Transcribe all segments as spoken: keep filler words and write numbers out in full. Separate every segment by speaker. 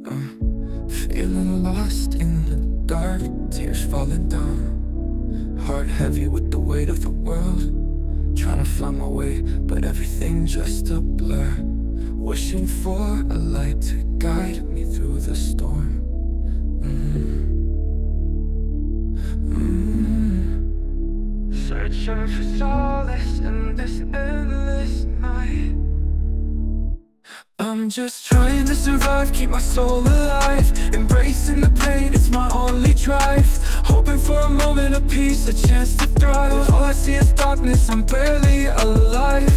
Speaker 1: uh, Feeling lost in the dark, tears falling down. Heart heavy with the weight of the world, trying to find my way, but everything just a blur. Wishing for a light to guide me through the storm. mm. Mm. Searching for solace in this endless night. I'm just trying to survive, keep my soul alive. Embracing the pain, it's my only drive. Hoping for a moment of peace, a chance to thrive. All I see is darkness, I'm barely alive.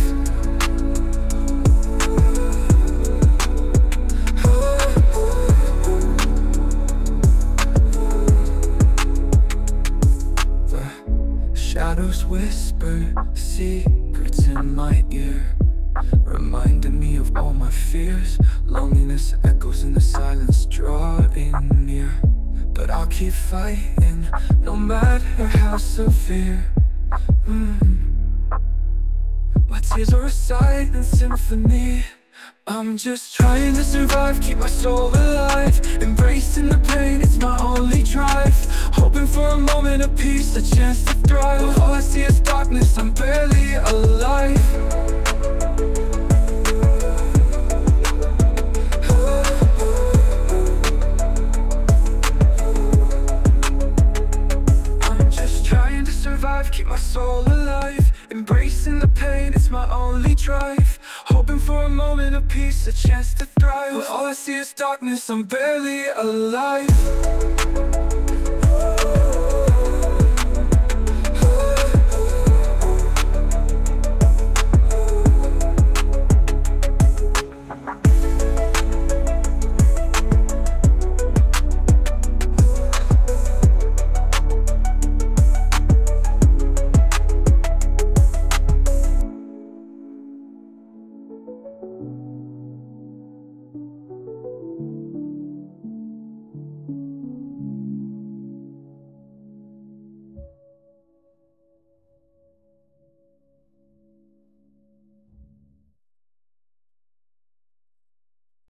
Speaker 1: The shadows whisper secrets in my ear, reminding me of all my fears. Loneliness echoes in the silence, drawing near. But I'll keep fighting, no matter how severe. mm. My tears are a silent symphony. I'm just trying to survive, keep my soul alive. Embracing the pain, it's my only drive. Hoping for a moment of peace, a chance to thrive. All I see is darkness, I'm barely alive. Keep my soul alive, embracing the pain, it's my only drive. Hoping for a moment of peace, a chance to thrive. But all I see is darkness, I'm barely alive.